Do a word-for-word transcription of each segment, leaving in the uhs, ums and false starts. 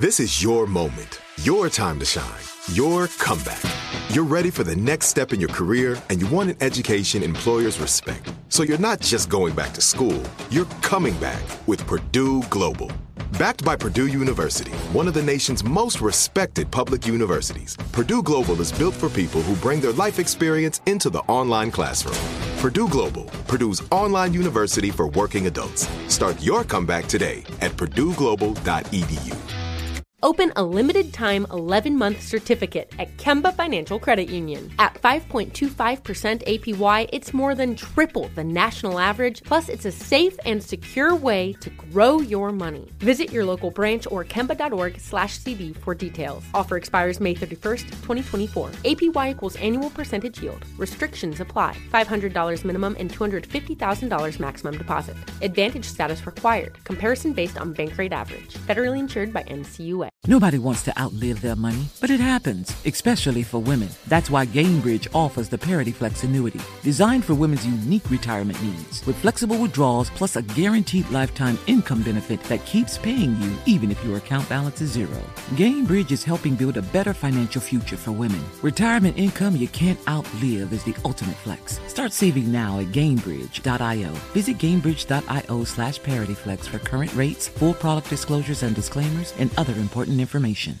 This is your moment, your time to shine, your comeback. You're ready for the next step in your career, and you want an education employers respect. So you're not just going back to school, you're coming back with Purdue Global. Backed by Purdue University, one of the nation's most respected public universities, Purdue Global is built for people who bring their life experience into the online classroom. Purdue Global, Purdue's online university for working adults. Start your comeback today at purdue global dot e d u. Open a limited-time eleven-month certificate at Kemba Financial Credit Union. At five point two five percent A P Y, it's more than triple the national average, plus it's a safe and secure way to grow your money. Visit your local branch or kemba.org slash CD for details. Offer expires May thirty-first, twenty twenty-four. A P Y equals annual percentage yield. Restrictions apply. five hundred dollars minimum and two hundred fifty thousand dollars maximum deposit. Advantage status required. Comparison based on bank rate average. Federally insured by N C U A. Nobody wants to outlive their money, but it happens, especially for women. That's why Gainbridge offers the Parity Flex annuity, designed for women's unique retirement needs, with flexible withdrawals plus a guaranteed lifetime income benefit that keeps paying you even if your account balance is zero. Gainbridge is helping build a better financial future for women. Retirement income you can't outlive is the ultimate flex. Start saving now at Gainbridge dot io. Visit Gainbridge dot io slash ParityFlex for current rates, full product disclosures and disclaimers, and other important information.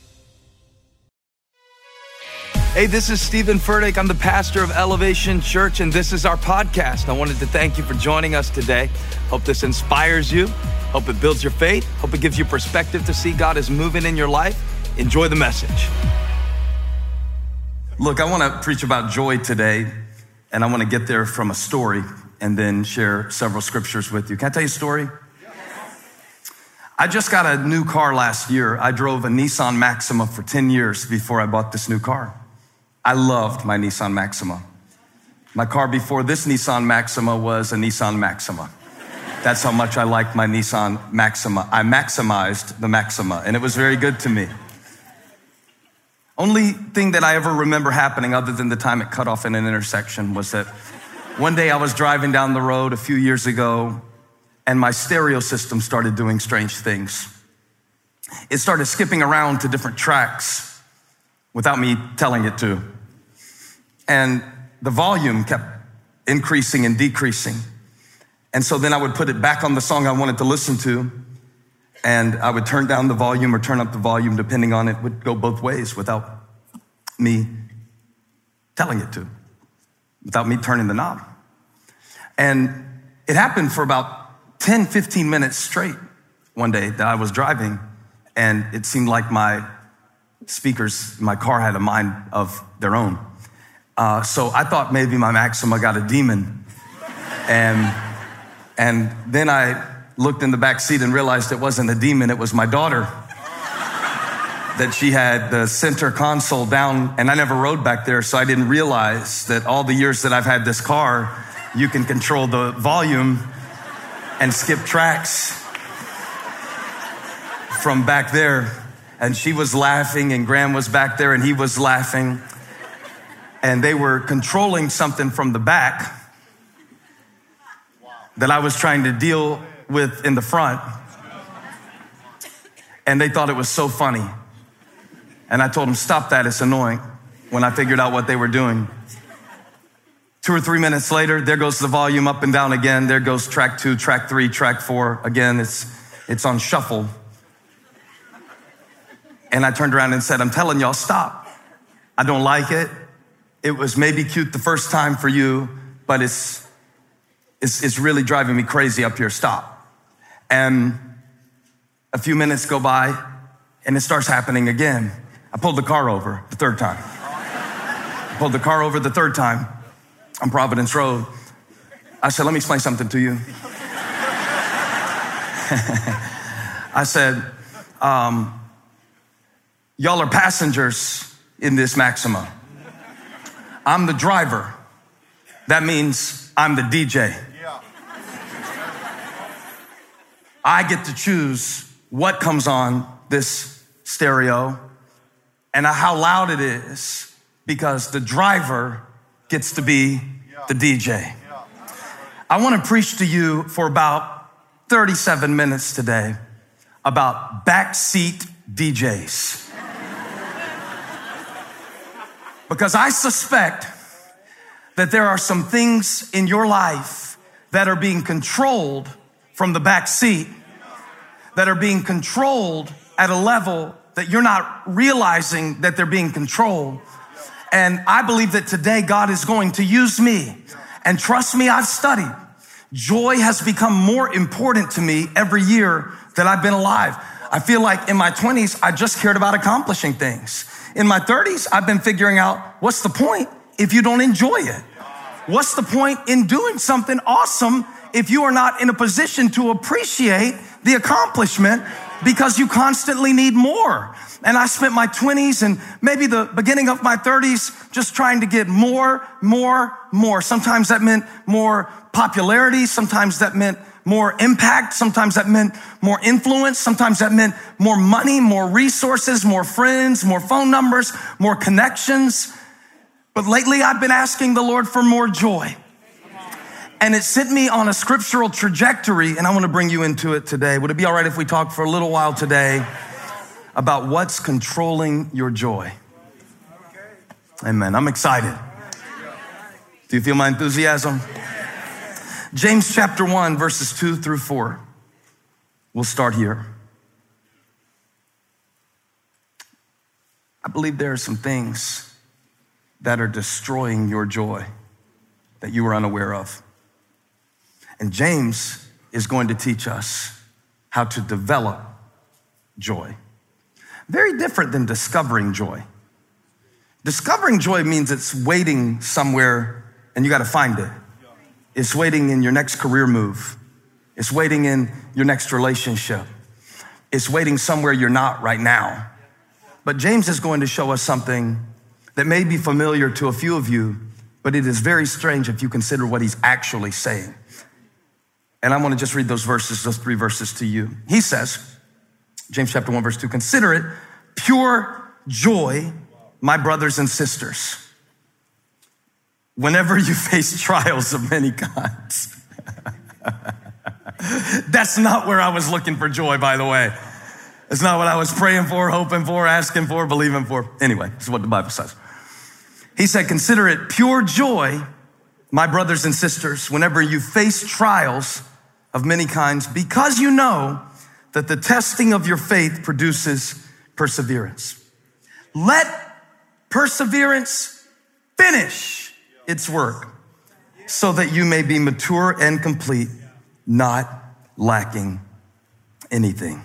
Hey, this is Stephen Furtick. I'm the pastor of Elevation Church, and this is our podcast. I wanted to thank you for joining us today. Hope this inspires you. Hope it builds your faith. Hope it gives you perspective to see God is moving in your life. Enjoy the message. Look, I want to preach about joy today, and I want to get there from a story and then share several scriptures with you. Can I tell you a story? I just got a new car last year. I drove a Nissan Maxima for ten years before I bought this new car. I loved my Nissan Maxima. My car before this Nissan Maxima was a Nissan Maxima. That's how much I liked my Nissan Maxima. I maximized the Maxima, and it was very good to me. Only thing that I ever remember happening other than the time it cut off in an intersection was that one day I was driving down the road a few years ago, and my stereo system started doing strange things. It started skipping around to different tracks without me telling it to. And the volume kept increasing and decreasing. And so then I would put it back on the song I wanted to listen to, and I would turn down the volume or turn up the volume, depending on it. It would go both ways without me telling it to, without me turning the knob. And it happened for about ten, fifteen minutes straight one day that I was driving, and it seemed like my speakers, my car had a mind of their own. Uh, so I thought maybe my Maxima got a demon. And, and then I looked in the back seat and realized it wasn't a demon, it was my daughter. That she had the center console down, and I never rode back there, so I didn't realize that all the years that I've had this car, you can control the volume and skip tracks from back there. And she was laughing, and Graham was back there, and he was laughing. And they were controlling something from the back that I was trying to deal with in the front. And they thought it was so funny. And I told them, stop that, it's annoying, when I figured out what they were doing. Two or three minutes later, there goes the volume up and down again. There goes track two, track three, track four. Again, it's it's on shuffle. And I turned around and said, I'm telling y'all, stop. I don't like it. It was maybe cute the first time for you, but it's it's, it's really driving me crazy up here. Stop. And a few minutes go by, and it starts happening again. I pulled the car over the third time. I pulled the car over the third time. On Providence Road. I said, let me explain something to you. I said, um, y'all are passengers in this Maxima. I'm the driver. That means I'm the D J. I get to choose what comes on this stereo and how loud it is, because the driver gets to be the D J. I want to preach to you for about thirty-seven minutes today about backseat D Js. Because I suspect that there are some things in your life that are being controlled from the back seat, that are being controlled at a level that you're not realizing that they're being controlled. And I believe that today God is going to use me. And trust me, I've studied. Joy has become more important to me every year that I've been alive. I feel like in my twenties, I just cared about accomplishing things. In my thirties, I've been figuring out what's the point if you don't enjoy it? What's the point in doing something awesome if you are not in a position to appreciate the accomplishment because you constantly need more? And I spent my twenties and maybe the beginning of my thirties just trying to get more, more, more. Sometimes that meant more popularity. Sometimes that meant more impact. Sometimes that meant more influence. Sometimes that meant more money, more resources, more friends, more phone numbers, more connections. But lately I've been asking the Lord for more joy. And it sent me on a scriptural trajectory, and I want to bring you into it today. Would it be all right if we talk for a little while today about what's controlling your joy? Amen. I'm excited. Do you feel my enthusiasm? James chapter one, verses two through four. We'll start here. I believe there are some things that are destroying your joy that you were unaware of. And James is going to teach us how to develop joy. Very different than discovering joy. Discovering joy means it's waiting somewhere and you got to find it. It's waiting in your next career move. It's waiting in your next relationship. It's waiting somewhere you're not right now. But James is going to show us something that may be familiar to a few of you, but it is very strange if you consider what he's actually saying. And I want to just read those verses, those three verses to you. He says, James chapter one, verse two, consider it pure joy, my brothers and sisters, whenever you face trials of many kinds. That's not where I was looking for joy, by the way. It's not what I was praying for, hoping for, asking for, believing for. Anyway, this is what the Bible says. He said, consider it pure joy, my brothers and sisters, whenever you face trials of many kinds, because you know that the testing of your faith produces perseverance. Let perseverance finish its work so that you may be mature and complete, not lacking anything.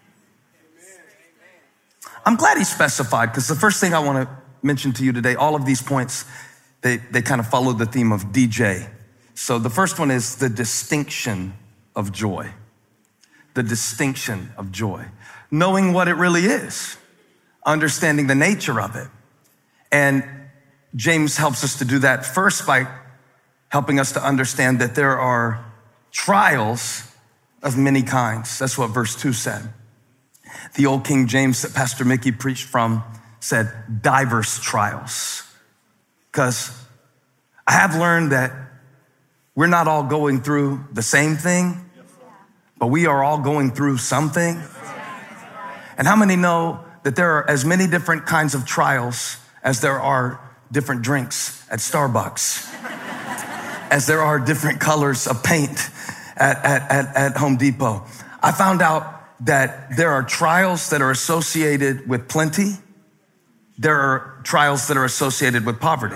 I'm glad he specified, because the first thing I want to mention to you today, all of these points, they, they kind of follow the theme of D J. So the first one is the distinction of joy. The distinction of joy. Knowing what it really is. Understanding the nature of it. And James helps us to do that first by helping us to understand that there are trials of many kinds. That's what verse two said. The old King James that Pastor Mickey preached from said diverse trials. Because I have learned that we're not all going through the same thing, but we are all going through something. And how many know that there are as many different kinds of trials as there are different drinks at Starbucks, as there are different colors of paint at, at, at, at Home Depot? I found out that there are trials that are associated with plenty. There are trials that are associated with poverty.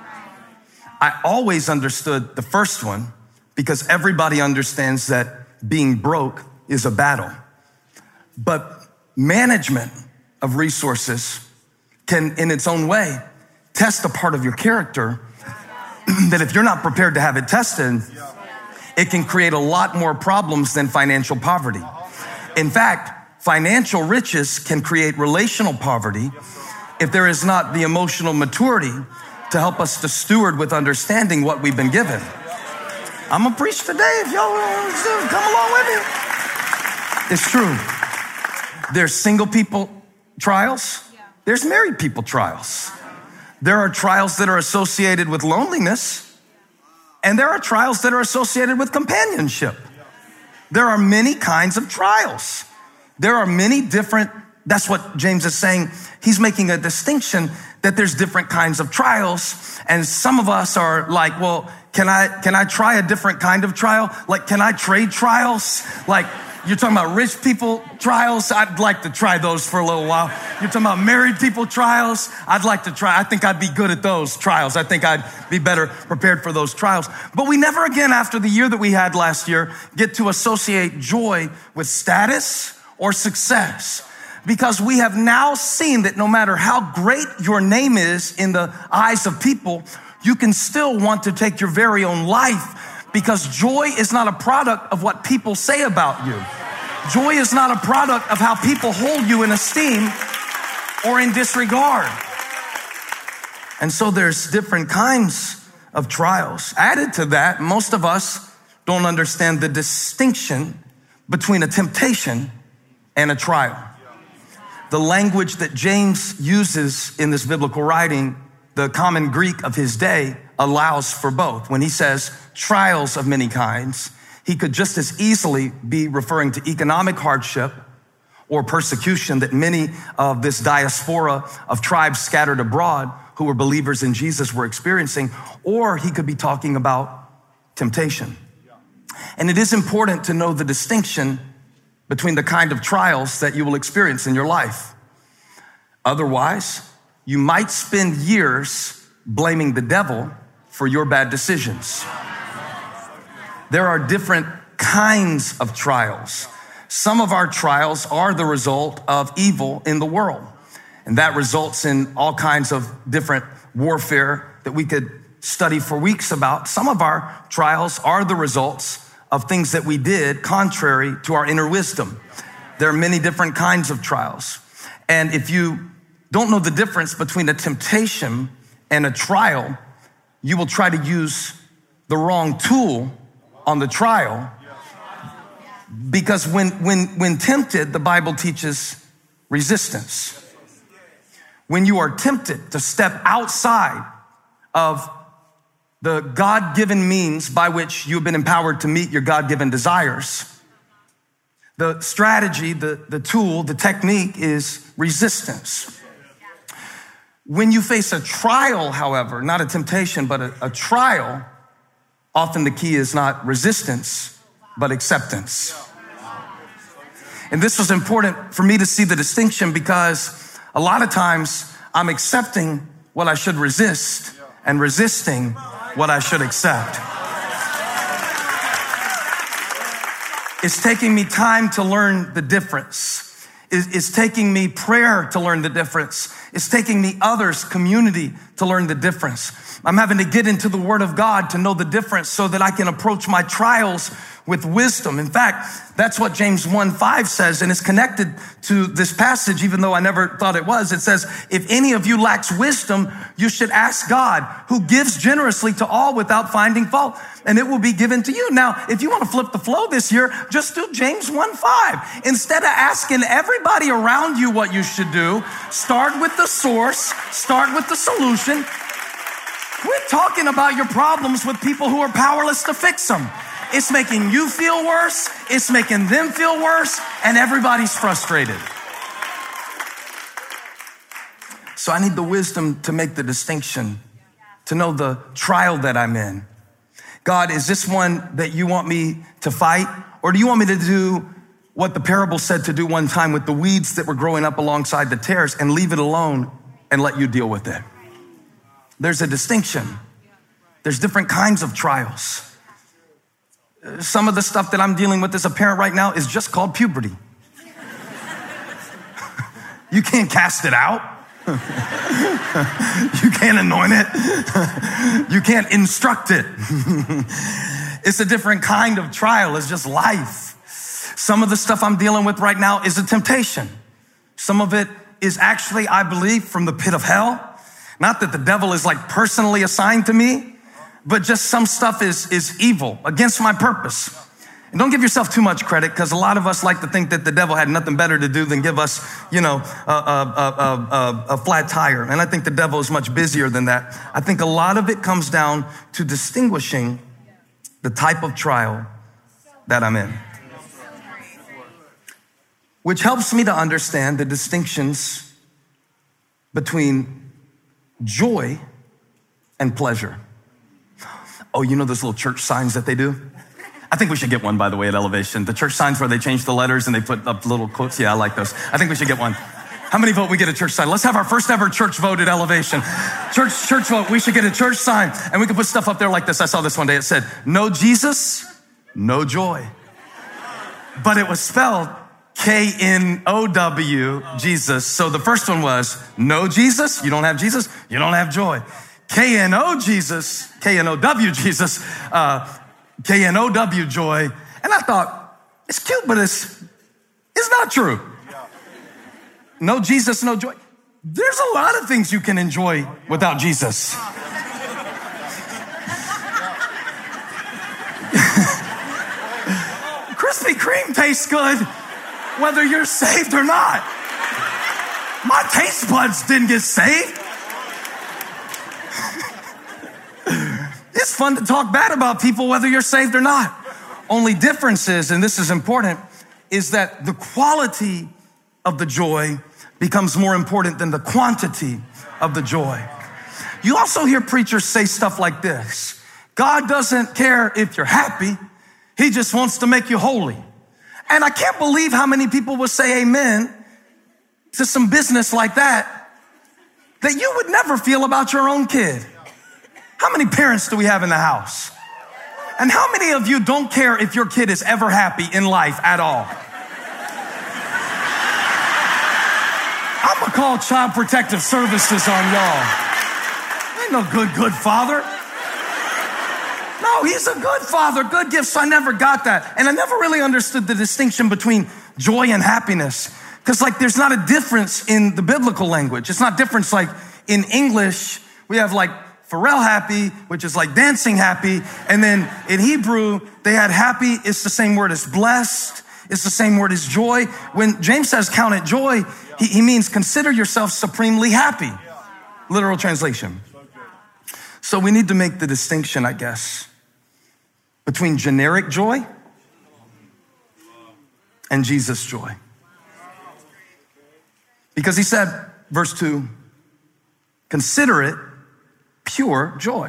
I always understood the first one because everybody understands that being broke is a battle. But management of resources can, in its own way, test a part of your character that if you're not prepared to have it tested, it can create a lot more problems than financial poverty. In fact, financial riches can create relational poverty if there is not the emotional maturity to help us to steward with understanding what we've been given. I'm gonna preach today if y'all uh, come along with me. It's true. There's single people trials. There's married people trials. There are trials that are associated with loneliness, and there are trials that are associated with companionship. There are many kinds of trials. There are many different That's what James is saying. He's making a distinction that there's different kinds of trials. And some of us are like, well, can I, can I try a different kind of trial? Like, can I trade trials? Like, you're talking about rich people trials. I'd like to try those for a little while. You're talking about married people trials. I'd like to try. I think I'd be good at those trials. I think I'd be better prepared for those trials. But we never again, after the year that we had last year, get to associate joy with status or success. Because we have now seen that no matter how great your name is in the eyes of people, you can still want to take your very own life, because joy is not a product of what people say about you. Joy is not a product of how people hold you in esteem or in disregard. And so there's different kinds of trials. Added to that, most of us don't understand the distinction between a temptation and a trial. The language that James uses in this biblical writing, the common Greek of his day, allows for both. When he says trials of many kinds, he could just as easily be referring to economic hardship or persecution that many of this diaspora of tribes scattered abroad who were believers in Jesus were experiencing, or he could be talking about temptation. And it is important to know the distinction between the kind of trials that you will experience in your life. Otherwise, you might spend years blaming the devil for your bad decisions. There are different kinds of trials. Some of our trials are the result of evil in the world, and that results in all kinds of different warfare that we could study for weeks about. Some of our trials are the results of things that we did contrary to our inner wisdom. There are many different kinds of trials. And if you don't know the difference between a temptation and a trial, you will try to use the wrong tool on the trial. Because when, when, when tempted, the Bible teaches resistance. When you are tempted to step outside of the God-given means by which you've been empowered to meet your God-given desires, the strategy, the, the tool, the technique is resistance. When you face a trial, however, not a temptation, but a, a trial, often the key is not resistance, but acceptance. And this was important for me to see the distinction, because a lot of times I'm accepting what I should resist and resisting what I should accept. It's taking me time to learn the difference. It's taking me prayer to learn the difference. It's taking me others, community, to learn the difference. I'm having to get into the Word of God to know the difference so that I can approach my trials with wisdom. In fact, that's what James one five says, and it's connected to this passage, even though I never thought it was. It says, if any of you lacks wisdom, you should ask God, who gives generously to all without finding fault, and it will be given to you. Now, if you want to flip the flow this year, just do James one five. Instead of asking everybody around you what you should do, start with the source, start with the solution. Quit talking about your problems with people who are powerless to fix them. It's making you feel worse, it's making them feel worse, and everybody's frustrated. So I need the wisdom to make the distinction, to know the trial that I'm in. God, is this one that you want me to fight? Or do you want me to do what the parable said to do one time with the weeds that were growing up alongside the tares, and leave it alone and let you deal with it? There's a distinction. There's different kinds of trials. Some of the stuff that I'm dealing with as a parent right now is just called puberty. You can't cast it out. You can't anoint it. You can't instruct it. It's a different kind of trial. It's just life. Some of the stuff I'm dealing with right now is a temptation. Some of it is actually, I believe, from the pit of hell. Not that the devil is like personally assigned to me, but just some stuff is, is evil, against my purpose. And don't give yourself too much credit, because a lot of us like to think that the devil had nothing better to do than give us, you know, a, a, a, a, a flat tire. And I think the devil is much busier than that. I think a lot of it comes down to distinguishing the type of trial that I'm in. which helps me to understand the distinctions between joy and pleasure. Oh, you know those little church signs that they do? I think we should get one, by the way, at Elevation. The church signs where they change the letters and they put up little quotes. Yeah, I like those. I think we should get one. How many vote we get a church sign? Let's have our first ever church vote at Elevation. Church, church vote, we should get a church sign. And we can put stuff up there like this. I saw this one day. It said, no Jesus, no joy. But it was spelled K N O W, Jesus. So the first one was, no Jesus, you don't have Jesus, you don't have joy. K N O Jesus, K N O W Jesus, uh, K N O W joy. And I thought, it's cute, but it's, it's not true. No Jesus, no joy. There's a lot of things you can enjoy without Jesus. Krispy Kreme tastes good whether you're saved or not. My taste buds didn't get saved. It's fun to talk bad about people whether you're saved or not. Only difference is, and this is important, is that the quality of the joy becomes more important than the quantity of the joy. You also hear preachers say stuff like this. God doesn't care if you're happy. He just wants to make you holy. And I can't believe how many people will say amen to some business like that, that you would never feel about your own kid. How many parents do we have in the house? And how many of you don't care if your kid is ever happy in life at all? I'm gonna call Child Protective Services on y'all. Ain't no good, good father. No, he's a good father, good gifts. So I never got that. And I never really understood the distinction between joy and happiness. Because like there's not a difference in the biblical language. It's not difference like in English, we have like Pharrell happy, which is like dancing happy. And then in Hebrew, they had happy. It's the same word as blessed. It's the same word as joy. When James says count it joy, he, he means consider yourself supremely happy. Literal translation. So we need to make the distinction, I guess, between generic joy and Jesus' joy. Because he said, verse two, consider it pure joy.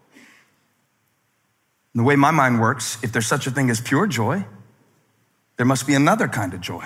And the way my mind works, if there's such a thing as pure joy, there must be another kind of joy.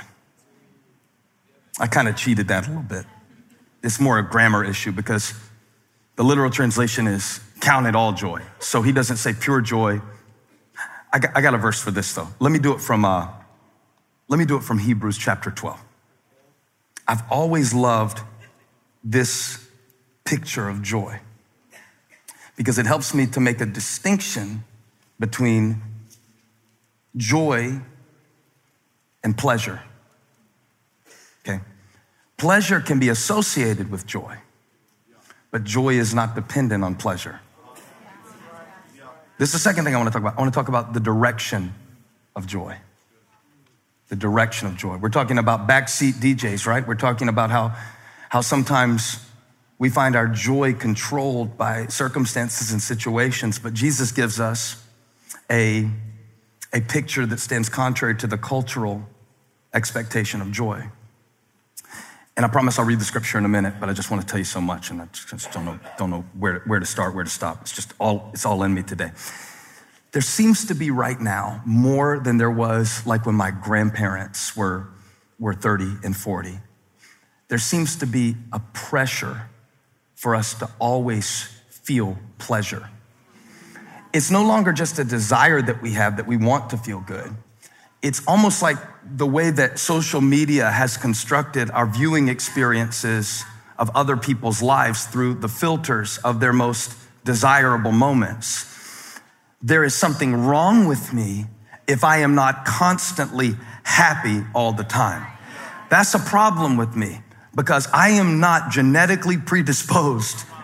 I kind of cheated that a little bit. It's more a grammar issue because the literal translation is count it all joy. So he doesn't say pure joy. I got, I got a verse for this though. Let me do it from, uh, let me do it from Hebrews chapter twelve. I've always loved this picture of joy because it helps me to make a distinction between joy and pleasure. Okay. Pleasure can be associated with joy, but joy is not dependent on pleasure. This is the second thing I want to talk about. I want to talk about the direction of joy. The direction of joy. We're talking about backseat D Js, right? We're talking about how, how sometimes we find our joy controlled by circumstances and situations, but Jesus gives us a, a picture that stands contrary to the cultural expectation of joy. And I promise I'll read the scripture in a minute, but I just want to tell you so much, and I just don't know, don't know where, where to start, where to stop. It's just all, it's all in me today. There seems to be right now more than there was like when my grandparents were, were thirty and forty. There seems to be a pressure for us to always feel pleasure. It's no longer just a desire that we have that we want to feel good. It's almost like the way that social media has constructed our viewing experiences of other people's lives through the filters of their most desirable moments. There is something wrong with me if I am not constantly happy all the time. That's a problem with me because I am not genetically predisposed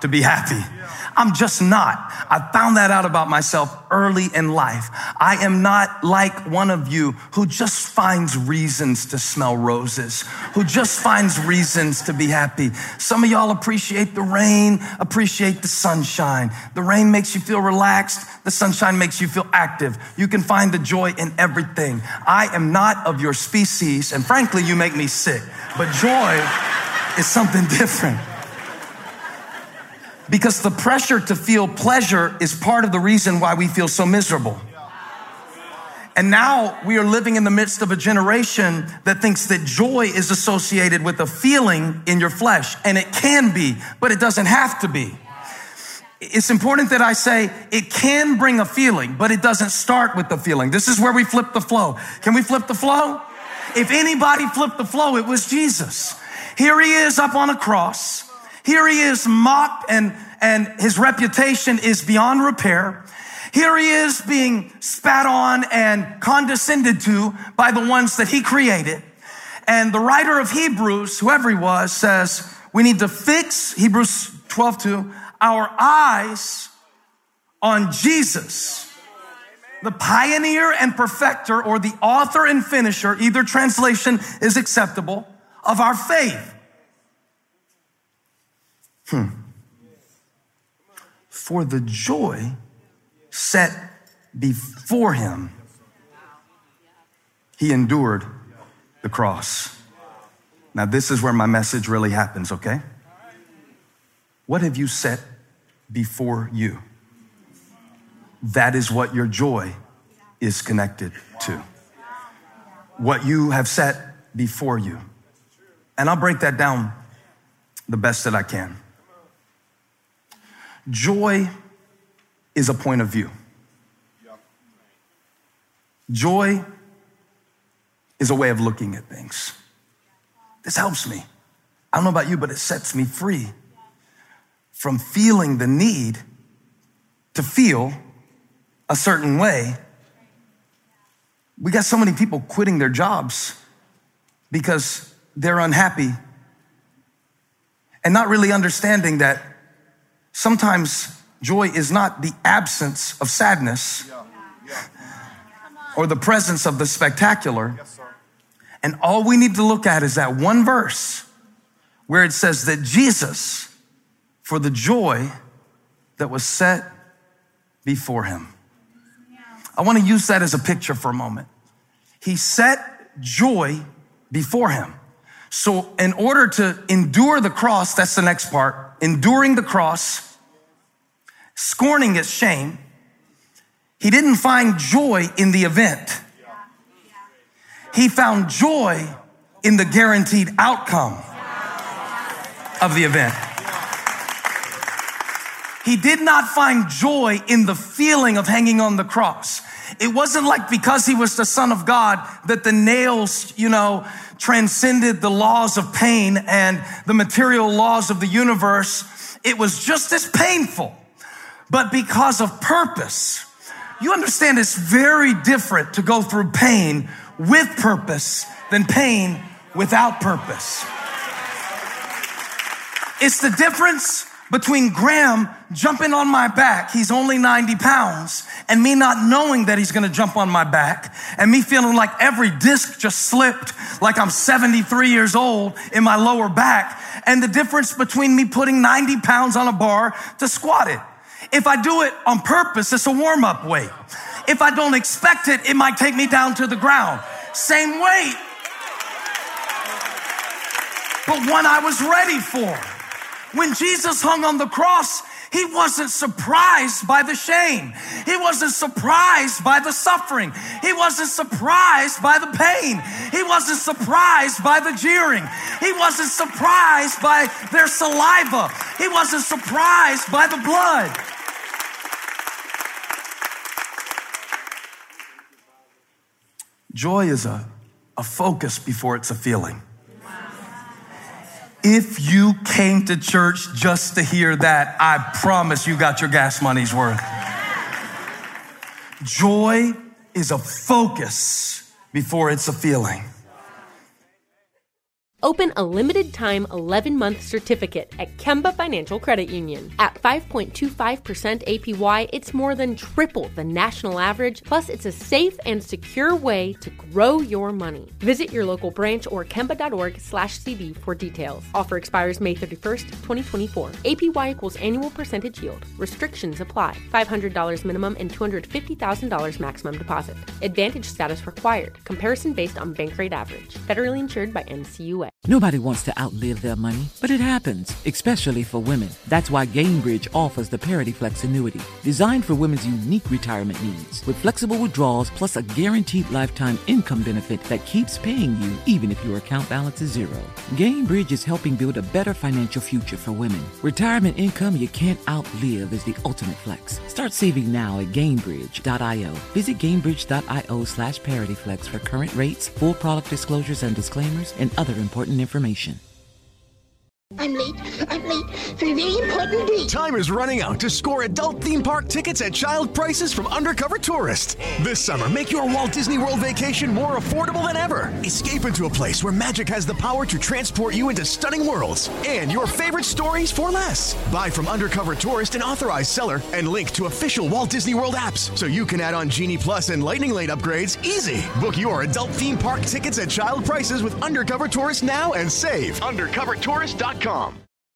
to be happy. I'm just not. I found that out about myself early in life. I am not like one of you who just finds reasons to smell roses, who just finds reasons to be happy. Some of y'all appreciate the rain, appreciate the sunshine. The rain makes you feel relaxed. The sunshine makes you feel active. You can find the joy in everything. I am not of your species, and frankly, you make me sick. But joy is something different. Because the pressure to feel pleasure is part of the reason why we feel so miserable. And now we are living in the midst of a generation that thinks that joy is associated with a feeling in your flesh. And it can be, but it doesn't have to be. It's important that I say it can bring a feeling, but it doesn't start with the feeling. This is where we flip the flow. Can we flip the flow? If anybody flipped the flow, it was Jesus. Here he is up on a cross. Here he is mocked and, and his reputation is beyond repair. Here he is being spat on and condescended to by the ones that he created. And the writer of Hebrews, whoever he was, says we need to fix, Hebrews twelve two, our eyes on Jesus, the pioneer and perfecter, or the author and finisher, either translation is acceptable, of our faith. Hmm. For the joy set before him, he endured the cross. Now, this is where my message really happens, okay? What have you set before you? That is what your joy is connected to. What you have set before you. And I'll break that down the best that I can. Joy is a point of view. Joy is a way of looking at things. This helps me. I don't know about you, but it sets me free from feeling the need to feel a certain way. We got so many people quitting their jobs because they're unhappy and not really understanding that sometimes joy is not the absence of sadness or the presence of the spectacular. And all we need to look at is that one verse where it says that Jesus, for the joy that was set before him. I want to use that as a picture for a moment. He set joy before him. So in order to endure the cross, that's the next part, enduring the cross, scorning its shame, he didn't find joy in the event. He found joy in the guaranteed outcome of the event. He did not find joy in the feeling of hanging on the cross. It wasn't like because he was the Son of God that the nails, you know, transcended the laws of pain and the material laws of the universe. It was just as painful, but because of purpose. You understand it's very different to go through pain with purpose than pain without purpose. It's the difference between Graham jumping on my back, he's only ninety pounds, and me not knowing that he's gonna jump on my back, and me feeling like every disc just slipped, like I'm seventy-three years old in my lower back, and the difference between me putting ninety pounds on a bar to squat it. If I do it on purpose, it's a warm-up weight. If I don't expect it, it might take me down to the ground. Same weight, but one I was ready for. When Jesus hung on the cross, he wasn't surprised by the shame. He wasn't surprised by the suffering. He wasn't surprised by the pain. He wasn't surprised by the jeering. He wasn't surprised by their saliva. He wasn't surprised by the blood. Joy is a, a focus before it's a feeling. If you came to church just to hear that, I promise you got your gas money's worth. Joy is a focus before it's a feeling. Open a limited-time eleven-month certificate at Kemba Financial Credit Union. At five point two five percent A P Y, it's more than triple the national average, plus it's a safe and secure way to grow your money. Visit your local branch or kemba.org slash CD for details. Offer expires May thirty-first, twenty twenty-four. A P Y equals annual percentage yield. Restrictions apply. five hundred dollars minimum and two hundred fifty thousand dollars maximum deposit. Advantage status required. Comparison based on bank rate average. Federally insured by N C U A. Nobody wants to outlive their money, but it happens, especially for women. That's why Gainbridge offers the Parity Flex annuity, designed for women's unique retirement needs, with flexible withdrawals plus a guaranteed lifetime income benefit that keeps paying you even if your account balance is zero. Gainbridge is helping build a better financial future for women. Retirement income you can't outlive is the ultimate flex. Start saving now at Gainbridge dot io. Visit Gainbridge dot io slash ParityFlex for current rates, full product disclosures and disclaimers, and other important information. I'm late. I'm late for a very important date. Time is running out to score adult theme park tickets at child prices from Undercover Tourist. This summer, make your Walt Disney World vacation more affordable than ever. Escape into a place where magic has the power to transport you into stunning worlds and your favorite stories for less. Buy from Undercover Tourist, an authorized seller, and link to official Walt Disney World apps so you can add on Genie Plus and Lightning Lane upgrades easy. Book your adult theme park tickets at child prices with Undercover Tourist now and save. undercover tourist dot com.